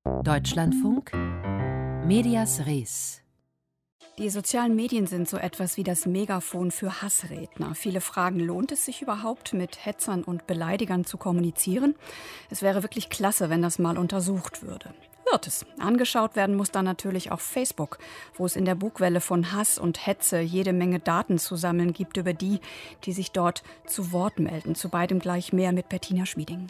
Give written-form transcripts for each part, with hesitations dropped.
Deutschlandfunk Medias Res. Die sozialen Medien sind so etwas wie das Megafon für Hassredner. Viele fragen, lohnt es sich überhaupt, mit Hetzern und Beleidigern zu kommunizieren? Es wäre wirklich klasse, wenn das mal untersucht würde. Wird es. Angeschaut werden muss dann natürlich auch Facebook, wo es in der Bugwelle von Hass und Hetze jede Menge Daten zu sammeln gibt über die, die sich dort zu Wort melden. Zu beidem gleich mehr mit Bettina Schmieding.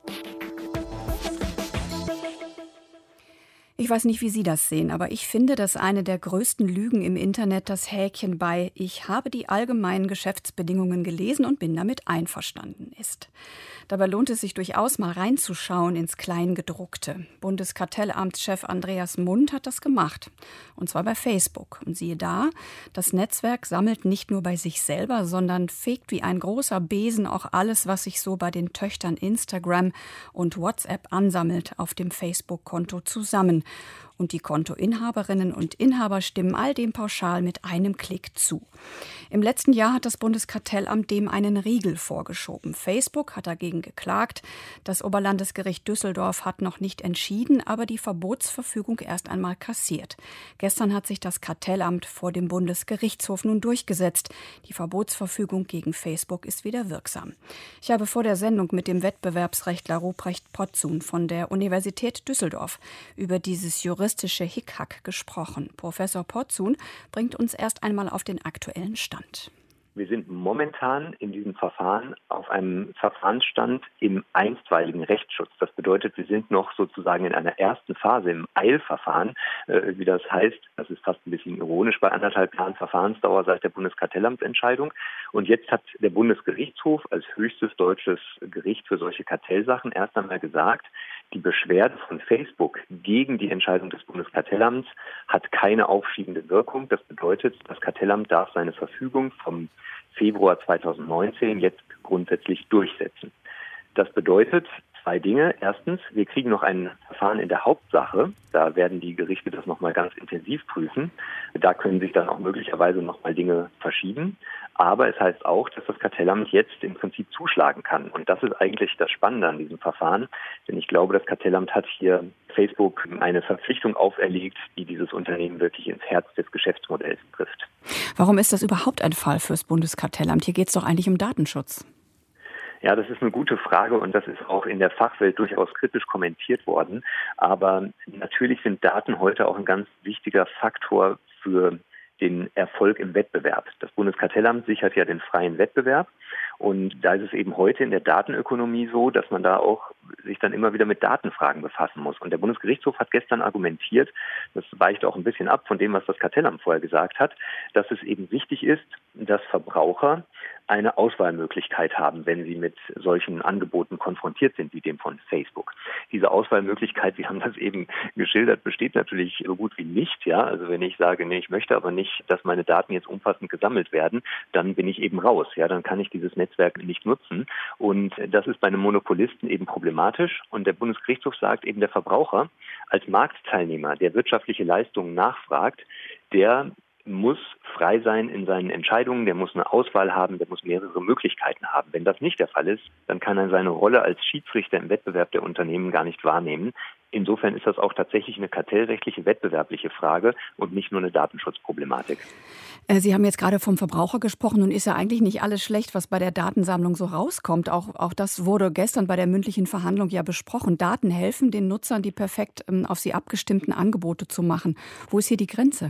Ich weiß nicht, wie Sie das sehen, aber ich finde, dass eine der größten Lügen im Internet das Häkchen bei „Ich habe die allgemeinen Geschäftsbedingungen gelesen und bin damit einverstanden" ist. Dabei lohnt es sich durchaus mal reinzuschauen ins Kleingedruckte. Bundeskartellamtschef Andreas Mund hat das gemacht. Und zwar bei Facebook. Und siehe da, das Netzwerk sammelt nicht nur bei sich selber, sondern fegt wie ein großer Besen auch alles, was sich so bei den Töchtern Instagram und WhatsApp ansammelt, auf dem Facebook-Konto zusammen. Und die Kontoinhaberinnen und Inhaber stimmen all dem pauschal mit einem Klick zu. Im letzten Jahr hat das Bundeskartellamt dem einen Riegel vorgeschoben. Facebook hat dagegen geklagt. Das Oberlandesgericht Düsseldorf hat noch nicht entschieden, aber die Verbotsverfügung erst einmal kassiert. Gestern hat sich das Kartellamt vor dem Bundesgerichtshof nun durchgesetzt. Die Verbotsverfügung gegen Facebook ist wieder wirksam. Ich habe vor der Sendung mit dem Wettbewerbsrechtler Ruprecht Potzun von der Universität Düsseldorf über dieses juristische Hickhack gesprochen. Professor Potzun bringt uns erst einmal auf den aktuellen Stand. Wir sind momentan in diesem Verfahren auf einem Verfahrensstand im einstweiligen Rechtsschutz. Das bedeutet, wir sind noch sozusagen in einer ersten Phase im Eilverfahren. Wie das heißt, das ist fast ein bisschen ironisch bei 1,5 Jahren Verfahrensdauer seit der Bundeskartellamtsentscheidung. Und jetzt hat der Bundesgerichtshof als höchstes deutsches Gericht für solche Kartellsachen erst einmal gesagt, die Beschwerde von Facebook gegen die Entscheidung des Bundeskartellamts hat keine aufschiebende Wirkung. Das bedeutet, das Kartellamt darf seine Verfügung vom Februar 2019 jetzt grundsätzlich durchsetzen. Das bedeutet 2 Dinge. Erstens, wir kriegen noch ein Verfahren in der Hauptsache. Da werden die Gerichte das nochmal ganz intensiv prüfen. Da können sich dann auch möglicherweise nochmal Dinge verschieben. Aber es heißt auch, dass das Kartellamt jetzt im Prinzip zuschlagen kann. Und das ist eigentlich das Spannende an diesem Verfahren. Denn ich glaube, das Kartellamt hat hier Facebook eine Verpflichtung auferlegt, die dieses Unternehmen wirklich ins Herz des Geschäftsmodells trifft. Warum ist das überhaupt ein Fall fürs Bundeskartellamt? Hier geht es doch eigentlich um Datenschutz. Ja, das ist eine gute Frage und das ist auch in der Fachwelt durchaus kritisch kommentiert worden. Aber natürlich sind Daten heute auch ein ganz wichtiger Faktor für den Erfolg im Wettbewerb. Das Bundeskartellamt sichert ja den freien Wettbewerb. Und da ist es eben heute in der Datenökonomie so, dass man da auch sich dann immer wieder mit Datenfragen befassen muss. Und der Bundesgerichtshof hat gestern argumentiert, das weicht auch ein bisschen ab von dem, was das Kartellamt vorher gesagt hat, dass es eben wichtig ist, dass Verbraucher eine Auswahlmöglichkeit haben, wenn sie mit solchen Angeboten konfrontiert sind, wie dem von Facebook. Diese Auswahlmöglichkeit, Sie haben das eben geschildert, besteht natürlich so gut wie nicht. Ja, also wenn ich sage, nee, ich möchte aber nicht, dass meine Daten jetzt umfassend gesammelt werden, dann bin ich eben raus. Ja, dann kann ich dieses Netzwerk nicht nutzen. Und das ist bei einem Monopolisten eben problematisch. Und der Bundesgerichtshof sagt eben, der Verbraucher als Marktteilnehmer, der wirtschaftliche Leistungen nachfragt, der muss frei sein in seinen Entscheidungen, der muss eine Auswahl haben, der muss mehrere Möglichkeiten haben. Wenn das nicht der Fall ist, dann kann er seine Rolle als Schiedsrichter im Wettbewerb der Unternehmen gar nicht wahrnehmen. Insofern ist das auch tatsächlich eine kartellrechtliche, wettbewerbliche Frage und nicht nur eine Datenschutzproblematik. Sie haben jetzt gerade vom Verbraucher gesprochen. Nun ist ja eigentlich nicht alles schlecht, was bei der Datensammlung so rauskommt. Auch das wurde gestern bei der mündlichen Verhandlung ja besprochen. Daten helfen den Nutzern, die perfekt auf sie abgestimmten Angebote zu machen. Wo ist hier die Grenze?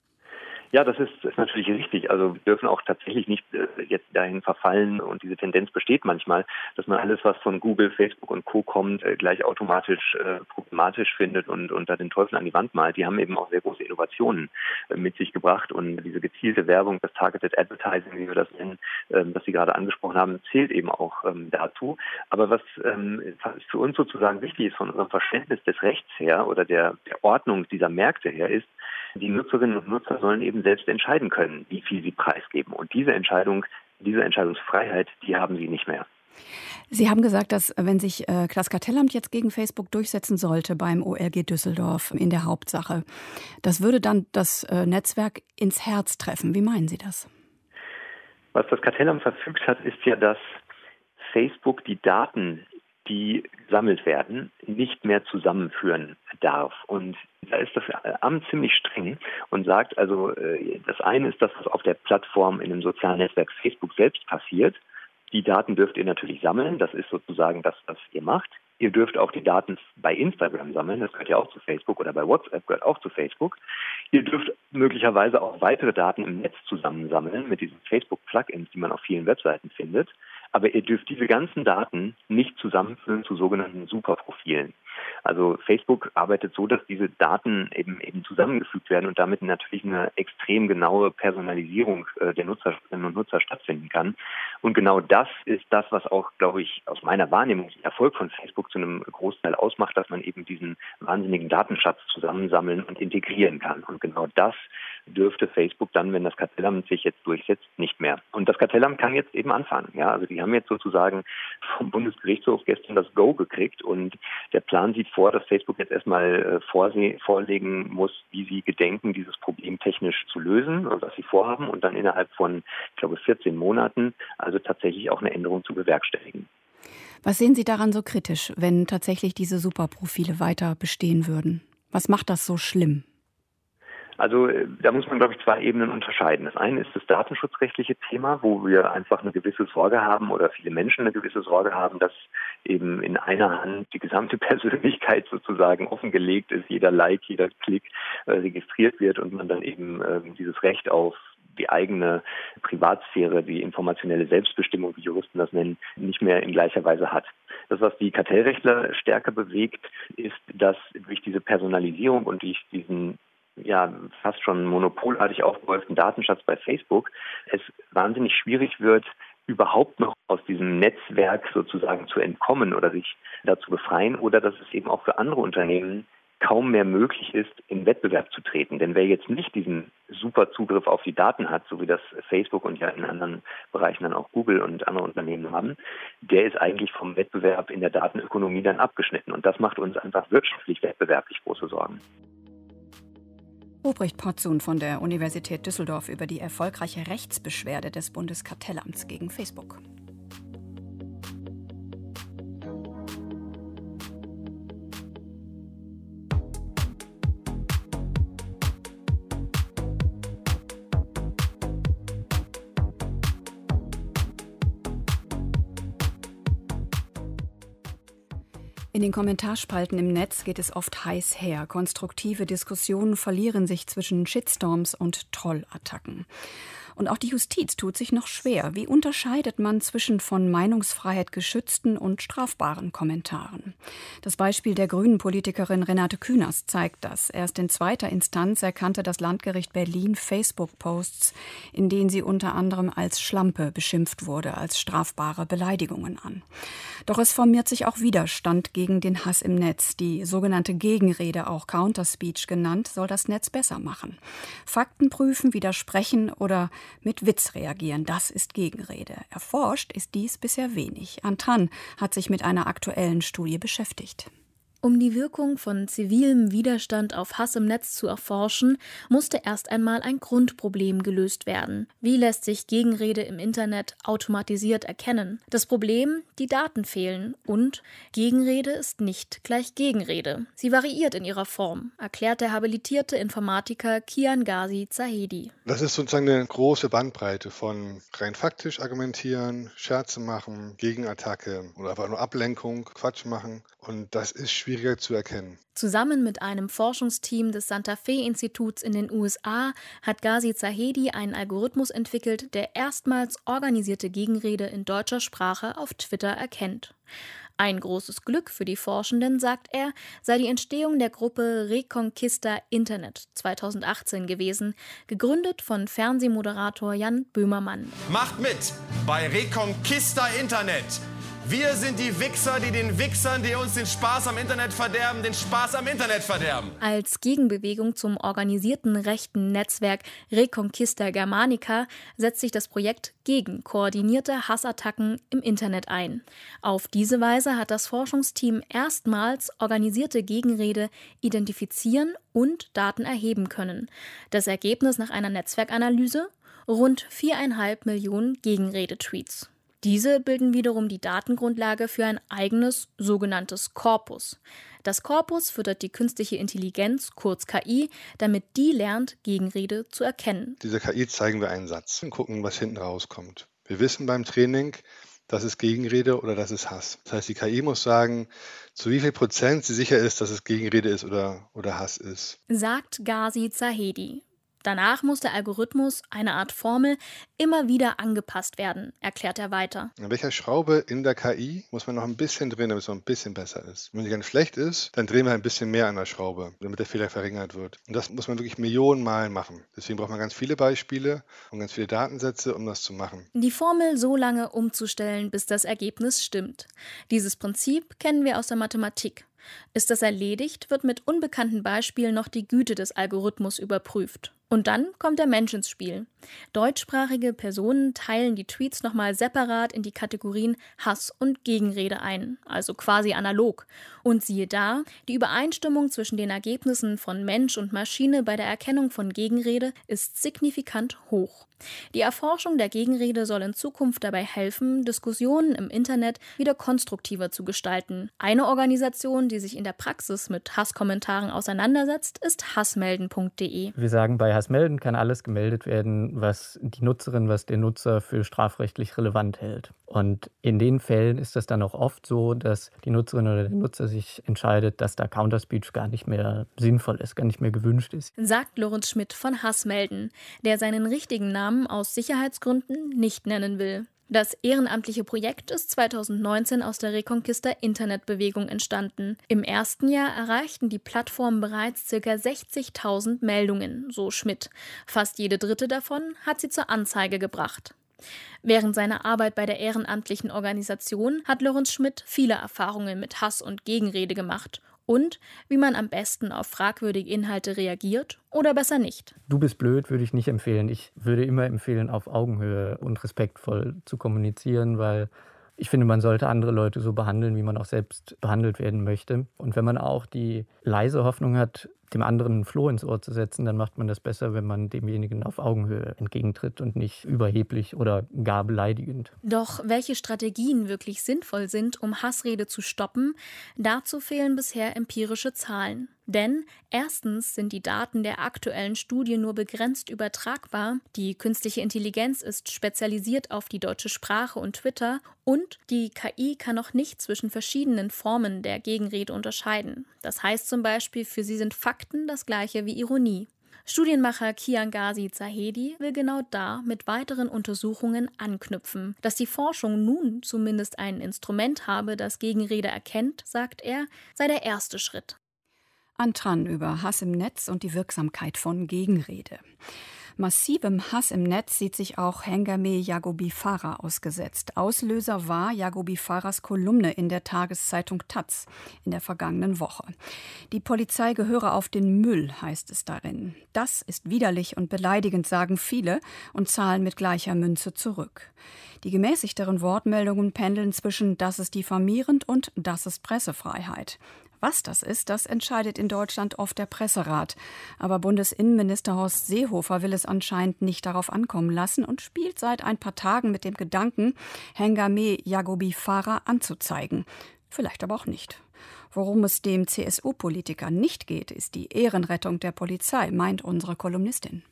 Ja, das ist natürlich richtig. Also wir dürfen auch tatsächlich nicht jetzt dahin verfallen und diese Tendenz besteht manchmal, dass man alles, was von Google, Facebook und Co. kommt, gleich automatisch problematisch findet und da den Teufel an die Wand malt. Die haben eben auch sehr große Innovationen mit sich gebracht und diese gezielte Werbung, das Targeted Advertising, wie wir das nennen, das Sie gerade angesprochen haben, zählt eben auch dazu. Aber was für uns sozusagen wichtig ist von unserem Verständnis des Rechts her oder der Ordnung dieser Märkte her ist, die Nutzerinnen und Nutzer sollen eben selbst entscheiden können, wie viel sie preisgeben. Und diese Entscheidungsfreiheit, die haben sie nicht mehr. Sie haben gesagt, dass wenn sich das Kartellamt jetzt gegen Facebook durchsetzen sollte beim OLG Düsseldorf in der Hauptsache, das würde dann das Netzwerk ins Herz treffen. Wie meinen Sie das? Was das Kartellamt verfügt hat, ist ja, dass Facebook die Daten die gesammelt werden, nicht mehr zusammenführen darf. Und da ist das Amt ziemlich streng und sagt also, das eine ist das, was auf der Plattform in dem sozialen Netzwerk Facebook selbst passiert. Die Daten dürft ihr natürlich sammeln, das ist sozusagen das, was ihr macht. Ihr dürft auch die Daten bei Instagram sammeln, das gehört ja auch zu Facebook, oder bei WhatsApp gehört auch zu Facebook. Ihr dürft möglicherweise auch weitere Daten im Netz zusammensammeln mit diesen Facebook-Plugins, die man auf vielen Webseiten findet. Aber ihr dürft diese ganzen Daten nicht zusammenführen zu sogenannten Superprofilen. Also Facebook arbeitet so, dass diese Daten eben zusammengefügt werden und damit natürlich eine extrem genaue Personalisierung der Nutzerinnen und Nutzer stattfinden kann. Und genau das ist das, was auch, glaube ich, aus meiner Wahrnehmung den Erfolg von Facebook zu einem Großteil ausmacht, dass man eben diesen wahnsinnigen Datenschatz zusammensammeln und integrieren kann. Und genau das dürfte Facebook dann, wenn das Kartellamt sich jetzt durchsetzt, nicht mehr. Und das Kartellamt kann jetzt eben anfangen. Ja, also die haben jetzt sozusagen vom Bundesgerichtshof gestern das Go gekriegt und der Plan sieht vor, dass Facebook jetzt erstmal vorlegen muss, wie sie gedenken, dieses Problem technisch zu lösen und was sie vorhaben und dann innerhalb von, ich glaube, 14 Monaten also tatsächlich auch eine Änderung zu bewerkstelligen. Was sehen Sie daran so kritisch, wenn tatsächlich diese Superprofile weiter bestehen würden? Was macht das so schlimm? Also da muss man, glaube ich, zwei Ebenen unterscheiden. Das eine ist das datenschutzrechtliche Thema, wo wir einfach eine gewisse Sorge haben oder viele Menschen eine gewisse Sorge haben, dass eben in einer Hand die gesamte Persönlichkeit sozusagen offengelegt ist, jeder Like, jeder Klick registriert wird und man dann eben dieses Recht auf die eigene Privatsphäre, die informationelle Selbstbestimmung, wie Juristen das nennen, nicht mehr in gleicher Weise hat. Das, was die Kartellrechtler stärker bewegt, ist, dass durch diese Personalisierung und durch diesen fast schon monopolartig aufgehäuften Datenschatz bei Facebook es wahnsinnig schwierig wird, überhaupt noch aus diesem Netzwerk sozusagen zu entkommen oder sich dazu befreien oder dass es eben auch für andere Unternehmen kaum mehr möglich ist, in Wettbewerb zu treten. Denn wer jetzt nicht diesen super Zugriff auf die Daten hat, so wie das Facebook und ja in anderen Bereichen dann auch Google und andere Unternehmen haben, der ist eigentlich vom Wettbewerb in der Datenökonomie dann abgeschnitten. Und das macht uns einfach wirtschaftlich wettbewerblich große Sorgen. Ruprecht Potzun von der Universität Düsseldorf über die erfolgreiche Rechtsbeschwerde des Bundeskartellamts gegen Facebook. In den Kommentarspalten im Netz geht es oft heiß her. Konstruktive Diskussionen verlieren sich zwischen Shitstorms und Trollattacken. Und auch die Justiz tut sich noch schwer. Wie unterscheidet man zwischen von Meinungsfreiheit geschützten und strafbaren Kommentaren? Das Beispiel der Grünen-Politikerin Renate Künast zeigt das. Erst in zweiter Instanz erkannte das Landgericht Berlin Facebook-Posts, in denen sie unter anderem als Schlampe beschimpft wurde, als strafbare Beleidigungen an. Doch es formiert sich auch Widerstand gegen den Hass im Netz. Die sogenannte Gegenrede, auch Counterspeech genannt, soll das Netz besser machen. Fakten prüfen, widersprechen oder mit Witz reagieren, das ist Gegenrede. Erforscht ist dies bisher wenig. Antran hat sich mit einer aktuellen Studie beschäftigt. Um die Wirkung von zivilem Widerstand auf Hass im Netz zu erforschen, musste erst einmal ein Grundproblem gelöst werden. Wie lässt sich Gegenrede im Internet automatisiert erkennen? Das Problem: die Daten fehlen und Gegenrede ist nicht gleich Gegenrede. Sie variiert in ihrer Form, erklärt der habilitierte Informatiker Kian Ghazi Zahedi. Das ist sozusagen eine große Bandbreite von rein faktisch argumentieren, Scherze machen, Gegenattacke oder einfach nur Ablenkung, Quatsch machen. Und das ist schwieriger zu erkennen. Zusammen mit einem Forschungsteam des Santa Fe-Instituts in den USA hat Ghazi Zahedi einen Algorithmus entwickelt, der erstmals organisierte Gegenrede in deutscher Sprache auf Twitter erkennt. Ein großes Glück für die Forschenden, sagt er, sei die Entstehung der Gruppe Reconquista Internet 2018 gewesen, gegründet von Fernsehmoderator Jan Böhmermann. Macht mit bei Reconquista Internet! Wir sind die Wichser, die den Wichsern, die uns den Spaß am Internet verderben, den Spaß am Internet verderben. Als Gegenbewegung zum organisierten rechten Netzwerk Reconquista Germanica setzt sich das Projekt gegen koordinierte Hassattacken im Internet ein. Auf diese Weise hat das Forschungsteam erstmals organisierte Gegenrede identifizieren und Daten erheben können. Das Ergebnis nach einer Netzwerkanalyse: rund 4,5 Millionen Gegenrede-Tweets. Diese bilden wiederum die Datengrundlage für ein eigenes sogenanntes Korpus. Das Korpus füttert die künstliche Intelligenz, kurz KI, damit die lernt, Gegenrede zu erkennen. Dieser KI zeigen wir einen Satz und gucken, was hinten rauskommt. Wir wissen beim Training, das ist Gegenrede oder das ist Hass. Das heißt, die KI muss sagen, zu wie viel Prozent sie sicher ist, dass es Gegenrede ist oder Hass ist. Sagt Ghazi Zahedi. Danach muss der Algorithmus, eine Art Formel, immer wieder angepasst werden, erklärt er weiter. An welcher Schraube in der KI muss man noch ein bisschen drehen, damit es noch ein bisschen besser ist. Wenn sie ganz schlecht ist, dann drehen wir ein bisschen mehr an der Schraube, damit der Fehler verringert wird. Und das muss man wirklich Millionen Mal machen. Deswegen braucht man ganz viele Beispiele und ganz viele Datensätze, um das zu machen. Die Formel so lange umzustellen, bis das Ergebnis stimmt. Dieses Prinzip kennen wir aus der Mathematik. Ist das erledigt, wird mit unbekannten Beispielen noch die Güte des Algorithmus überprüft. Und dann kommt der Mensch ins Spiel. Deutschsprachige Personen teilen die Tweets nochmal separat in die Kategorien Hass und Gegenrede ein, also quasi analog. Und siehe da, die Übereinstimmung zwischen den Ergebnissen von Mensch und Maschine bei der Erkennung von Gegenrede ist signifikant hoch. Die Erforschung der Gegenrede soll in Zukunft dabei helfen, Diskussionen im Internet wieder konstruktiver zu gestalten. Eine Organisation, die sich in der Praxis mit Hasskommentaren auseinandersetzt, ist hassmelden.de. Wir sagen, bei Hassmelden kann alles gemeldet werden, was die Nutzerin, was der Nutzer für strafrechtlich relevant hält. Und in den Fällen ist das dann auch oft so, dass die Nutzerin oder der Nutzer sich entscheidet, dass da Counterspeech gar nicht mehr sinnvoll ist, gar nicht mehr gewünscht ist. Sagt Lorenz Schmidt von Hassmelden, der seinen richtigen Namen aus Sicherheitsgründen nicht nennen will. Das ehrenamtliche Projekt ist 2019 aus der Reconquista-Internetbewegung entstanden. Im ersten Jahr erreichten die Plattformen bereits ca. 60.000 Meldungen, so Schmidt. Fast jede dritte davon hat sie zur Anzeige gebracht. Während seiner Arbeit bei der ehrenamtlichen Organisation hat Lorenz Schmidt viele Erfahrungen mit Hass und Gegenrede gemacht und wie man am besten auf fragwürdige Inhalte reagiert oder besser nicht. Du bist blöd, würde ich nicht empfehlen. Ich würde immer empfehlen, auf Augenhöhe und respektvoll zu kommunizieren, weil ich finde, man sollte andere Leute so behandeln, wie man auch selbst behandelt werden möchte. Und wenn man auch die leise Hoffnung hat, dem anderen ein Floh ins Ohr zu setzen, dann macht man das besser, wenn man demjenigen auf Augenhöhe entgegentritt und nicht überheblich oder gar beleidigend. Doch welche Strategien wirklich sinnvoll sind, um Hassrede zu stoppen, dazu fehlen bisher empirische Zahlen. Denn erstens sind die Daten der aktuellen Studie nur begrenzt übertragbar, die künstliche Intelligenz ist spezialisiert auf die deutsche Sprache und Twitter und die KI kann noch nicht zwischen verschiedenen Formen der Gegenrede unterscheiden. Das heißt zum Beispiel, für sie sind Fakten das gleiche wie Ironie. Studienmacher Kian Ghazi Zahedi will genau da mit weiteren Untersuchungen anknüpfen. Dass die Forschung nun zumindest ein Instrument habe, das Gegenrede erkennt, sagt er, sei der erste Schritt. Antran über Hass im Netz und die Wirksamkeit von Gegenrede. Massivem Hass im Netz sieht sich auch Hengame Yaghoubi Farah ausgesetzt. Auslöser war Yaghoubi Farahs Kolumne in der Tageszeitung Taz in der vergangenen Woche. Die Polizei gehöre auf den Müll, heißt es darin. Das ist widerlich und beleidigend, sagen viele und zahlen mit gleicher Münze zurück. Die gemäßigteren Wortmeldungen pendeln zwischen das ist diffamierend und das ist Pressefreiheit. Was das ist, das entscheidet in Deutschland oft der Presserat. Aber Bundesinnenminister Horst Seehofer will es anscheinend nicht darauf ankommen lassen und spielt seit ein paar Tagen mit dem Gedanken, Hengame Yaghoubi Farah anzuzeigen. Vielleicht aber auch nicht. Worum es dem CSU-Politiker nicht geht, ist die Ehrenrettung der Polizei, meint unsere Kolumnistin.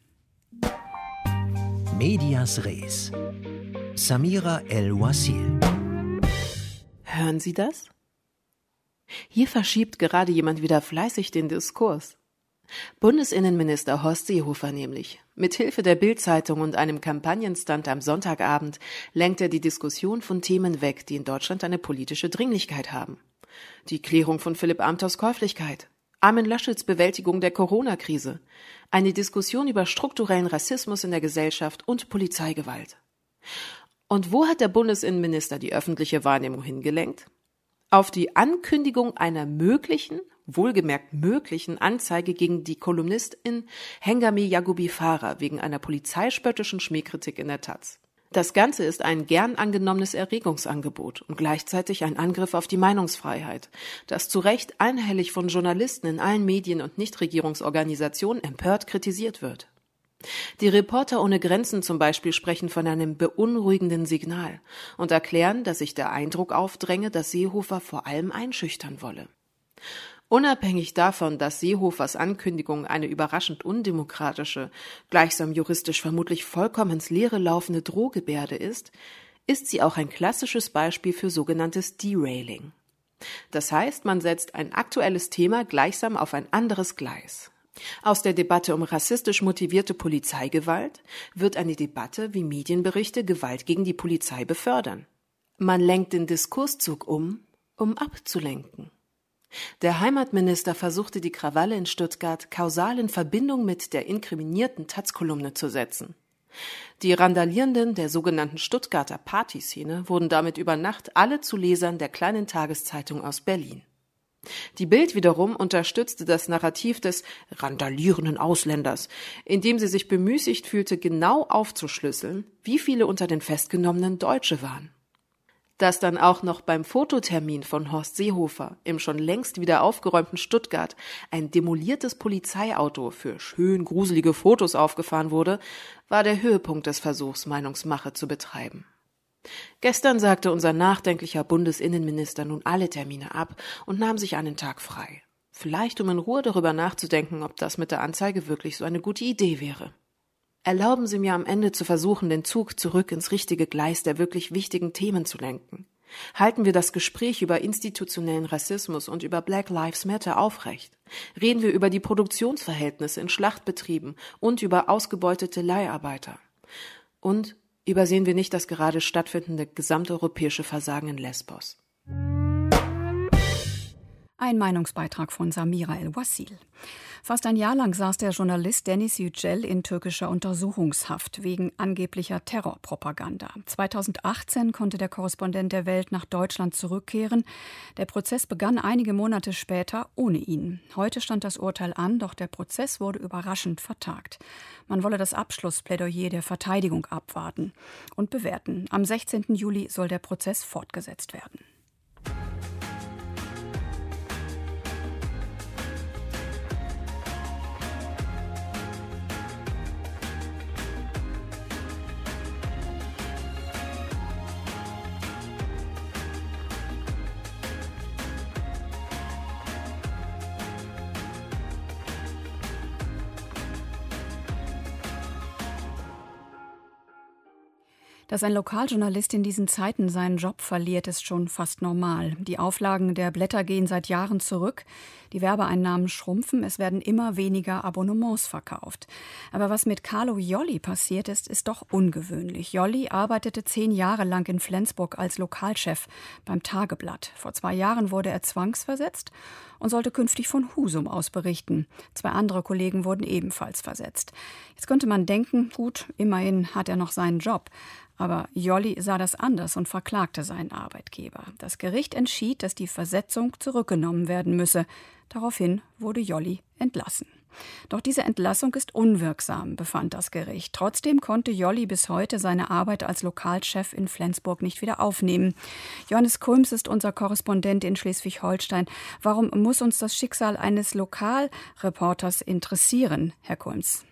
Medias Res. Samira El-Wasil. Hören Sie das? Hier verschiebt gerade jemand wieder fleißig den Diskurs. Bundesinnenminister Horst Seehofer nämlich. Mithilfe der Bild-Zeitung und einem Kampagnenstunt am Sonntagabend lenkt er die Diskussion von Themen weg, die in Deutschland eine politische Dringlichkeit haben. Die Klärung von Philipp Amthors Käuflichkeit, Armin Laschets Bewältigung der Corona-Krise, eine Diskussion über strukturellen Rassismus in der Gesellschaft und Polizeigewalt. Und wo hat der Bundesinnenminister die öffentliche Wahrnehmung hingelenkt? Auf die Ankündigung einer möglichen, wohlgemerkt möglichen Anzeige gegen die Kolumnistin Hengame Yaghoubi Farah wegen einer polizeispöttischen Schmähkritik in der Taz. Das Ganze ist ein gern angenommenes Erregungsangebot und gleichzeitig ein Angriff auf die Meinungsfreiheit, das zu Recht einhellig von Journalisten in allen Medien und Nichtregierungsorganisationen empört kritisiert wird. Die Reporter ohne Grenzen zum Beispiel sprechen von einem beunruhigenden Signal und erklären, dass sich der Eindruck aufdränge, dass Seehofer vor allem einschüchtern wolle. Unabhängig davon, dass Seehofers Ankündigung eine überraschend undemokratische, gleichsam juristisch vermutlich vollkommen ins Leere laufende Drohgebärde ist sie auch ein klassisches Beispiel für sogenanntes Derailing. Das heißt, man setzt ein aktuelles Thema gleichsam auf ein anderes Gleis. Aus der Debatte um rassistisch motivierte Polizeigewalt wird eine Debatte, wie Medienberichte Gewalt gegen die Polizei befördern. Man lenkt den Diskurszug um abzulenken. Der Heimatminister versuchte die Krawalle in Stuttgart kausal in Verbindung mit der inkriminierten Taz-Kolumne zu setzen. Die Randalierenden der sogenannten Stuttgarter Partyszene wurden damit über Nacht alle zu Lesern der kleinen Tageszeitung aus Berlin. Die Bild wiederum unterstützte das Narrativ des randalierenden Ausländers, indem sie sich bemüßigt fühlte, genau aufzuschlüsseln, wie viele unter den Festgenommenen Deutsche waren. Dass dann auch noch beim Fototermin von Horst Seehofer im schon längst wieder aufgeräumten Stuttgart ein demoliertes Polizeiauto für schön gruselige Fotos aufgefahren wurde, war der Höhepunkt des Versuchs, Meinungsmache zu betreiben. Gestern sagte unser nachdenklicher Bundesinnenminister nun alle Termine ab und nahm sich einen Tag frei. Vielleicht, um in Ruhe darüber nachzudenken, ob das mit der Anzeige wirklich so eine gute Idee wäre. Erlauben Sie mir am Ende zu versuchen, den Zug zurück ins richtige Gleis der wirklich wichtigen Themen zu lenken. Halten wir das Gespräch über institutionellen Rassismus und über Black Lives Matter aufrecht. Reden wir über die Produktionsverhältnisse in Schlachtbetrieben und über ausgebeutete Leiharbeiter. Und übersehen wir nicht das gerade stattfindende gesamteuropäische Versagen in Lesbos. Ein Meinungsbeitrag von Samira El-Wassil. Fast ein Jahr lang saß der Journalist Deniz Yücel in türkischer Untersuchungshaft wegen angeblicher Terrorpropaganda. 2018 konnte der Korrespondent der Welt nach Deutschland zurückkehren. Der Prozess begann einige Monate später ohne ihn. Heute stand das Urteil an, doch der Prozess wurde überraschend vertagt. Man wolle das Abschlussplädoyer der Verteidigung abwarten und bewerten. Am 16. Juli soll der Prozess fortgesetzt werden. Dass ein Lokaljournalist in diesen Zeiten seinen Job verliert, ist schon fast normal. Die Auflagen der Blätter gehen seit Jahren zurück. Die Werbeeinnahmen schrumpfen, es werden immer weniger Abonnements verkauft. Aber was mit Carlo Jolly passiert ist, ist doch ungewöhnlich. Jolly arbeitete 10 Jahre lang in Flensburg als Lokalchef beim Tageblatt. Vor 2 Jahren wurde er zwangsversetzt und sollte künftig von Husum aus berichten. 2 andere Kollegen wurden ebenfalls versetzt. Jetzt könnte man denken, gut, immerhin hat er noch seinen Job. Aber Jolly sah das anders und verklagte seinen Arbeitgeber. Das Gericht entschied, dass die Versetzung zurückgenommen werden müsse. Daraufhin wurde Jolly entlassen. Doch diese Entlassung ist unwirksam, befand das Gericht. Trotzdem konnte Jolly bis heute seine Arbeit als Lokalchef in Flensburg nicht wieder aufnehmen. Johannes Kulms ist unser Korrespondent in Schleswig-Holstein. Warum muss uns das Schicksal eines Lokalreporters interessieren, Herr Kulms?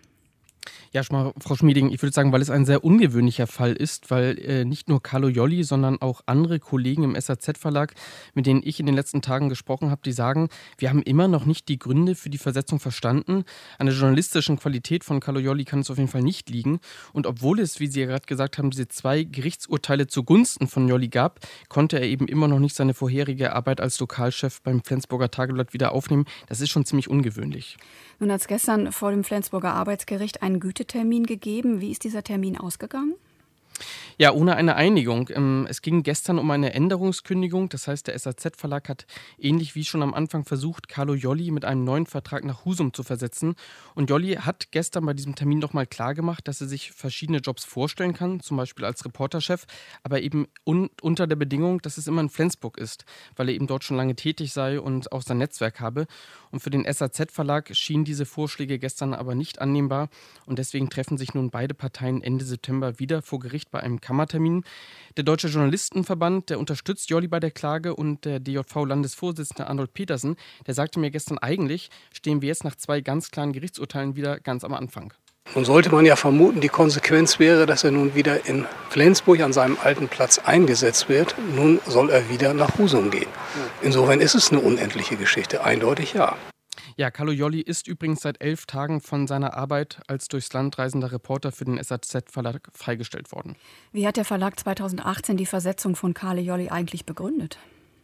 Ja, Frau Schmieding, ich würde sagen, weil es ein sehr ungewöhnlicher Fall ist, weil nicht nur Carlo Jolly, sondern auch andere Kollegen im SAZ-Verlag, mit denen ich in den letzten Tagen gesprochen habe, die sagen, wir haben immer noch nicht die Gründe für die Versetzung verstanden. An der journalistischen Qualität von Carlo Jolly kann es auf jeden Fall nicht liegen. Und obwohl es, wie Sie ja gerade gesagt haben, diese 2 Gerichtsurteile zugunsten von Jolly gab, konnte er eben immer noch nicht seine vorherige Arbeit als Lokalchef beim Flensburger Tageblatt wieder aufnehmen. Das ist schon ziemlich ungewöhnlich. Nun hat es gestern vor dem Flensburger Arbeitsgericht einen Gütetermin gegeben. Wie ist dieser Termin ausgegangen? Ja, ohne eine Einigung. Es ging gestern um eine Änderungskündigung. Das heißt, der SAZ-Verlag hat ähnlich wie schon am Anfang versucht, Carlo Jolly mit einem neuen Vertrag nach Husum zu versetzen. Und Jolly hat gestern bei diesem Termin nochmal klargemacht, dass er sich verschiedene Jobs vorstellen kann, zum Beispiel als Reporterchef, aber eben unter der Bedingung, dass es immer in Flensburg ist, weil er eben dort schon lange tätig sei und auch sein Netzwerk habe. Und für den SAZ-Verlag schienen diese Vorschläge gestern aber nicht annehmbar. Und deswegen treffen sich nun beide Parteien Ende September wieder vor Gericht bei einem Kammertermin. Der Deutsche Journalistenverband, der unterstützt Jolly bei der Klage, und der DJV-Landesvorsitzende Arnold Petersen, der sagte mir gestern, eigentlich stehen wir jetzt nach 2 ganz klaren Gerichtsurteilen wieder ganz am Anfang. Nun sollte man ja vermuten, die Konsequenz wäre, dass er nun wieder in Flensburg an seinem alten Platz eingesetzt wird. Nun soll er wieder nach Husum gehen. Insofern ist es eine unendliche Geschichte, eindeutig ja. Ja, Carlo Jolly ist übrigens seit 11 Tagen von seiner Arbeit als durchs Land reisender Reporter für den SAZ-Verlag freigestellt worden. Wie hat der Verlag 2018 die Versetzung von Carlo Jolly eigentlich begründet?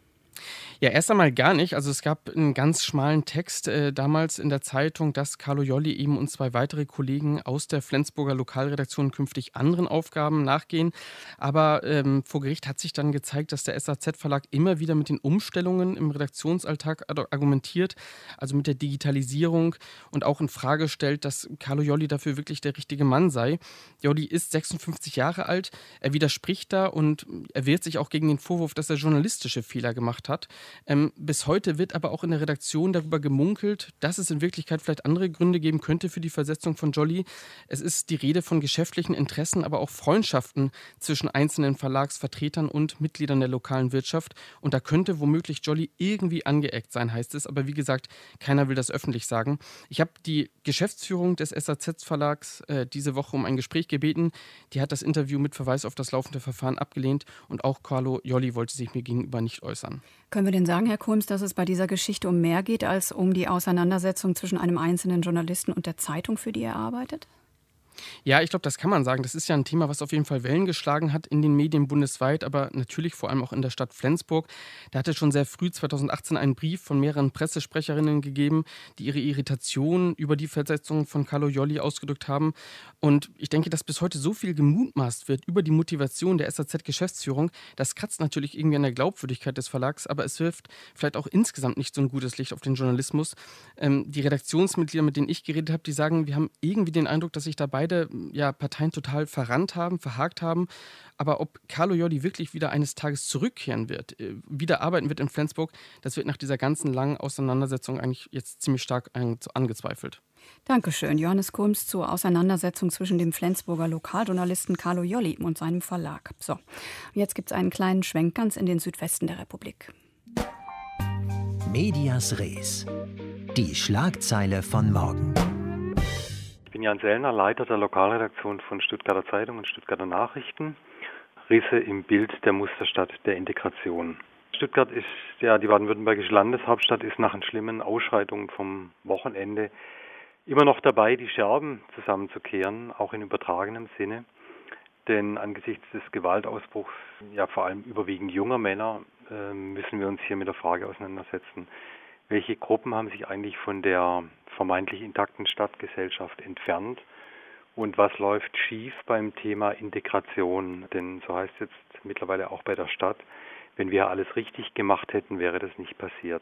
Ja, erst einmal gar nicht. Also es gab einen ganz schmalen Text damals in der Zeitung, dass Carlo Jolly eben und 2 weitere Kollegen aus der Flensburger Lokalredaktion künftig anderen Aufgaben nachgehen. Aber vor Gericht hat sich dann gezeigt, dass der SAZ-Verlag immer wieder mit den Umstellungen im Redaktionsalltag argumentiert, also mit der Digitalisierung und auch in Frage stellt, dass Carlo Jolly dafür wirklich der richtige Mann sei. Jolly ist 56 Jahre alt, er widerspricht da und er wehrt sich auch gegen den Vorwurf, dass er journalistische Fehler gemacht hat. Bis heute wird aber auch in der Redaktion darüber gemunkelt, dass es in Wirklichkeit vielleicht andere Gründe geben könnte für die Versetzung von Jolly. Es ist die Rede von geschäftlichen Interessen, aber auch Freundschaften zwischen einzelnen Verlagsvertretern und Mitgliedern der lokalen Wirtschaft. Und da könnte womöglich Jolly irgendwie angeeckt sein, heißt es. Aber wie gesagt, keiner will das öffentlich sagen. Ich habe die Geschäftsführung des SAZ-Verlags diese Woche um ein Gespräch gebeten. Die hat das Interview mit Verweis auf das laufende Verfahren abgelehnt. Und auch Carlo Jolly wollte sich mir gegenüber nicht äußern. Können wir denn sagen, Herr Kulms, dass es bei dieser Geschichte um mehr geht als um die Auseinandersetzung zwischen einem einzelnen Journalisten und der Zeitung, für die er arbeitet? Ja, ich glaube, das kann man sagen. Das ist ja ein Thema, was auf jeden Fall Wellen geschlagen hat in den Medien bundesweit, aber natürlich vor allem auch in der Stadt Flensburg. Da hat es schon sehr früh 2018 einen Brief von mehreren Pressesprecherinnen gegeben, die ihre Irritation über die Versetzung von Carlo Jolly ausgedrückt haben. Und ich denke, dass bis heute so viel gemutmaßt wird über die Motivation der SAZ-Geschäftsführung, das kratzt natürlich irgendwie an der Glaubwürdigkeit des Verlags, aber es wirft vielleicht auch insgesamt nicht so ein gutes Licht auf den Journalismus. Die Redaktionsmitglieder, mit denen ich geredet habe, die sagen, wir haben irgendwie den Eindruck, dass sich da beide Parteien total verrannt haben, verhakt haben. Aber ob Carlo Jolly wirklich wieder eines Tages zurückkehren wird, wieder arbeiten wird in Flensburg, das wird nach dieser ganzen langen Auseinandersetzung eigentlich jetzt ziemlich stark angezweifelt. Dankeschön, Johannes Kulms zur Auseinandersetzung zwischen dem Flensburger Lokaljournalisten Carlo Jolly und seinem Verlag. So, jetzt gibt es einen kleinen Schwenk ganz in den Südwesten der Republik. Medias Res. Die Schlagzeile von morgen. Ich bin Jan Sellner, Leiter der Lokalredaktion von Stuttgarter Zeitung und Stuttgarter Nachrichten. Risse im Bild der Musterstadt der Integration. Stuttgart ist, die baden-württembergische Landeshauptstadt, ist nach den schlimmen Ausschreitungen vom Wochenende immer noch dabei, die Scherben zusammenzukehren, auch in übertragenem Sinne. Denn angesichts des Gewaltausbruchs, vor allem überwiegend junger Männer, müssen wir uns hier mit der Frage auseinandersetzen, welche Gruppen haben sich eigentlich von der vermeintlich intakten Stadtgesellschaft entfernt und was läuft schief beim Thema Integration? Denn so heißt es jetzt mittlerweile auch bei der Stadt, wenn wir alles richtig gemacht hätten, wäre das nicht passiert.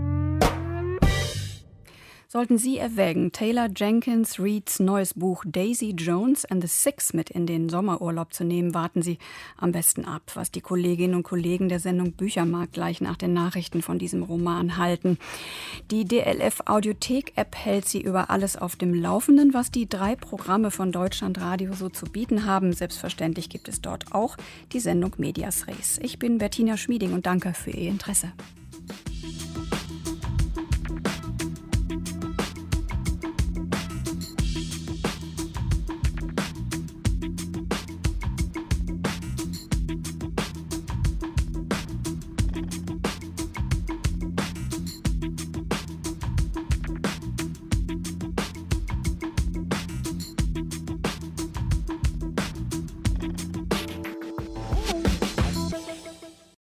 Sollten Sie erwägen, Taylor Jenkins Reads neues Buch Daisy Jones and the Six mit in den Sommerurlaub zu nehmen, warten Sie am besten ab, was die Kolleginnen und Kollegen der Sendung Büchermarkt gleich nach den Nachrichten von diesem Roman halten. Die DLF Audiothek-App hält Sie über alles auf dem Laufenden, was die 3 Programme von Deutschlandradio so zu bieten haben. Selbstverständlich gibt es dort auch die Sendung Medias Res. Ich bin Bettina Schmieding und danke für Ihr Interesse.